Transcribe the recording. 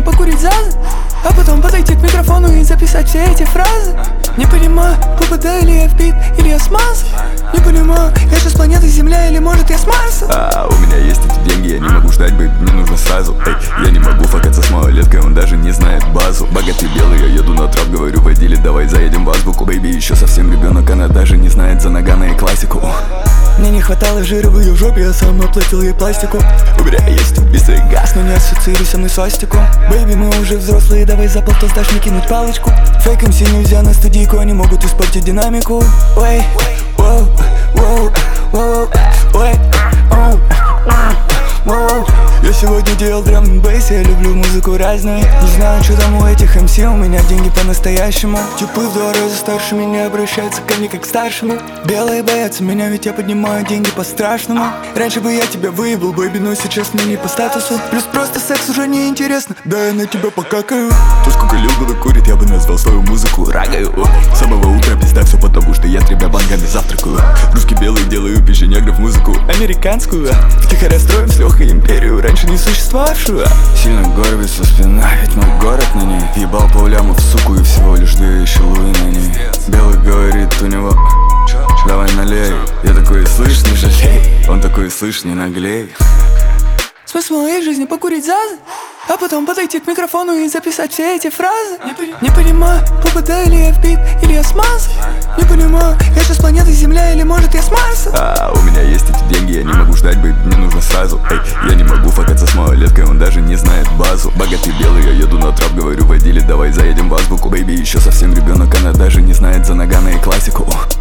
покурить зазы, а потом подойти к микрофону и записать все эти фразы. Не понимаю, ППД или я вбит, или я смазан. Не понимаю, я же с планеты Земля или может я с Марса. У меня есть эти деньги, я не могу ждать, бэйби, мне нужно сразу. Эй, я не могу факаться с малолеткой, он даже не знает базу. Богатый белый, я еду на трап, говорю водили, давай заедем в азбуку. Бэйби еще совсем ребенок, она даже не знает за Нагана и классику. Мне не хватало жира в ее жопе, я сам оплатил ей пластику. У меня есть убийство и газ, Но не ассоциируй со мной свастику. Бэйби, мы уже взрослые, давай за полтос дашь мне кинуть палочку. Фейк МС нельзя на студийку, они могут испортить динамику. Ой, воу, воу, воу, ой, оу, воу. Я сегодня делал драм н бейс, я люблю музыку разную. Не знаю, что там у этих МС, у меня деньги по-настоящему. Типы в 2 раза старше меня обращаются ко мне как к старшему. Белые боятся меня, ведь я поднимаю деньги по-страшному. Раньше бы я тебя выебал, бэйби, но сейчас мне не по статусу. Плюс просто секс уже не интересно, да я на тебя покакаю. То, сколько Лил Буда курит, я бы назвал свою музыку рагаю. С самого утра пизда все потому, что я 3 бангами завтракаю. Русский белый делаю печенегров музыку американскую. Втихаря строим с Лехой империю, раньше не существовавшую. Сильно горбится спина, ведь мой город на ней. Ебал поллямов в суку и всего лишь 2 еще луи на ней. Белый говорит у него: давай налей. Я такой: слышь, не жалей. Он такой: слышь, не наглей. Смысл моей жизни покурить зазы, а потом подойти к микрофону и записать все эти фразы. Не понимаю, ППД или я вбит, или я смазан. Не понимаю, я же с планеты Земля или может я с Марса. У меня есть эти деньги, я не могу ждать, бэйби, мне нужно сразу. Эй, я не могу факаться с малолеткой, он даже не знает базу. Богатый белый, я еду на трап, говорю водили, давай заедем в азбуку. Бэйби еще совсем ребенок, она даже не знает за Нагана и классику.